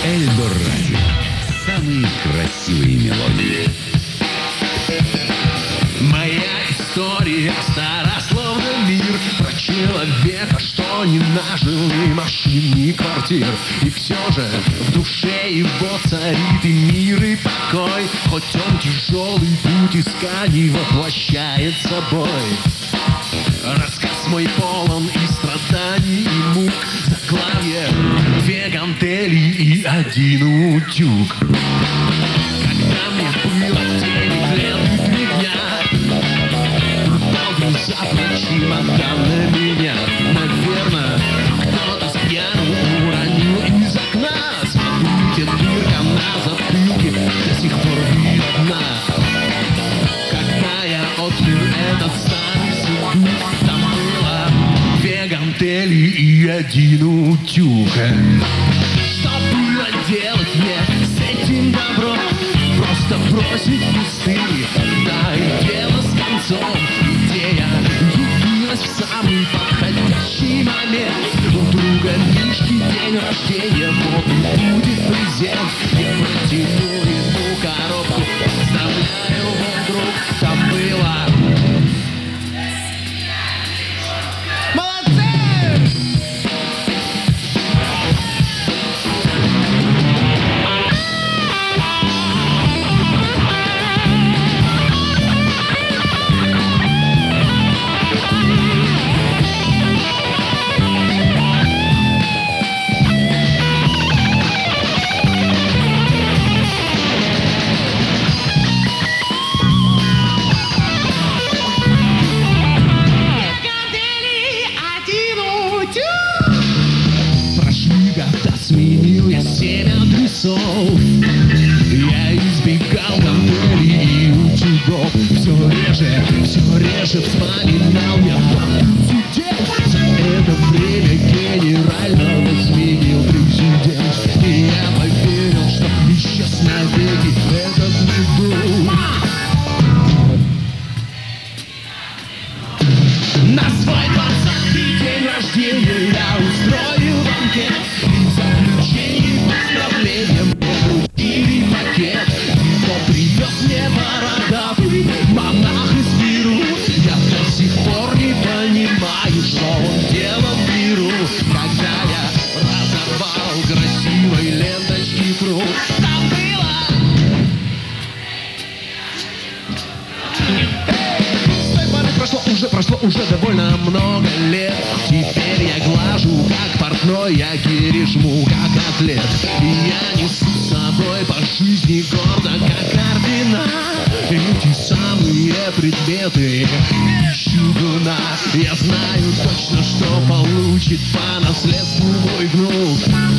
Эльдор Радио. Самые красивые мелодии. Моя история стара, словно мир, про человека, что не нажил ни машин, ни квартир. И все же в душе его царит и мир, и покой, хоть он тяжелый путь исканий воплощает собой. Рассказ мой полон и страданий, и мук, заглавие: две гантели и один утюг. Когда мне было в 9 лет и 3 дня, упал груза про чемодан на меня. Наверное, кто-то с пьяну уронил из окна. Смотрите, дырка на затылке до сих пор видна. Когда я отпер этот старый сундук, там было 2 гантели и 1 утюг. Что было делать мне с этим добром? Просто бросить листы, да и дело с концом. Идея явилась в самый подходящий момент. У друга Мишки день рождения, вот и будет презент. Я протянул ему коробку: поздравляю, мой друг. Там было... Сменил я 7 адресов. Я избегал гантелей и утюгов. Все реже вспоминал я инцидент. За это время генерального сменил президент. И я поверил, что исчез навеки этот недуг. На свой 20-й день рождения я устроил банкет. Поздравлением вручили пакет. Кто привез мне бородатый монах из Перу? Я до сих пор не понимаю, что он делал в миру. Когда я разорвал красивой ленточки круг, там было... С той поры прошло уже довольно много лет. Теперь я глажу как портной, я гири жму как атлет. И я несу с собой по жизни гордо как ордена эти самые предметы чугуна. Я знаю точно, что получит по наследству мой внук.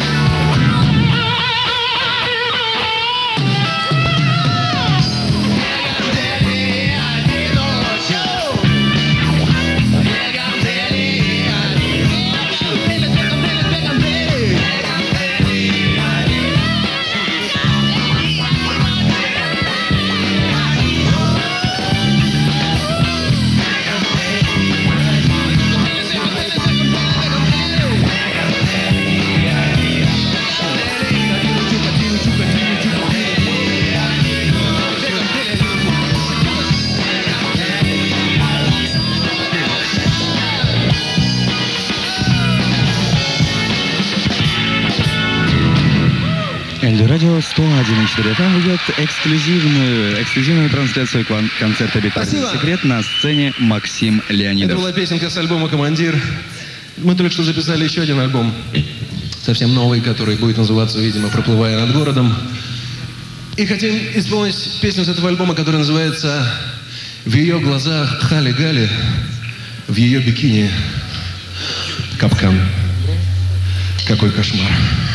Эльдор Радио 101,4 FM ведет эксклюзивную трансляцию концерта «Битарный секрет» на сцене Максим Леонидов. Это была песенка с альбома «Командир». Мы только что записали еще один альбом, совсем новый, который будет называться, видимо, «Проплывая над городом». И хотим исполнить песню с этого альбома, которая называется «В ее глазах Хали-Гали, в ее бикини капкан». Какой кошмар.